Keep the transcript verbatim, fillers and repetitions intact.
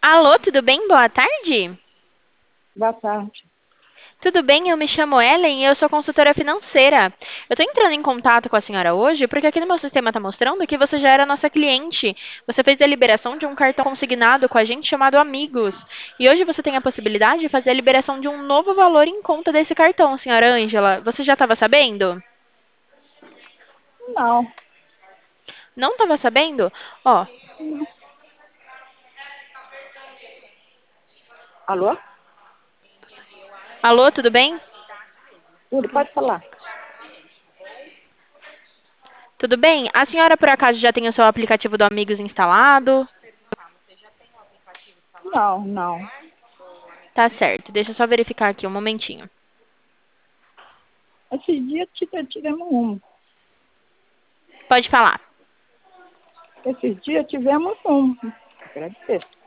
Alô, tudo bem? Boa tarde. Boa tarde. Tudo bem? Eu me chamo Ellen e eu sou consultora financeira. Eu estou entrando em contato com a senhora hoje porque aqui no meu sistema está mostrando que você já era nossa cliente. Você fez a liberação de um cartão consignado com a gente chamado Amigos. E hoje você tem a possibilidade de fazer a liberação de um novo valor em conta desse cartão, senhora Ângela. Você já estava sabendo? Não, Não estava sabendo? Ó, não. Alô? alô, tudo bem? Tudo, pode falar. Tudo bem? A senhora por acaso já tem o seu aplicativo do Amigos instalado? Não, não. Tá certo. Deixa eu só verificar aqui um momentinho. Esses dias tive- tivemos um. Pode falar. Esses dias tivemos um. Agradecer.